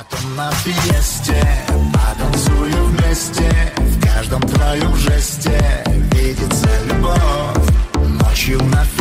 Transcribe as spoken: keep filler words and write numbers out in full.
Летом на фиесте потанцую вместе, в каждом твоем жесте видится любовь. Ночью на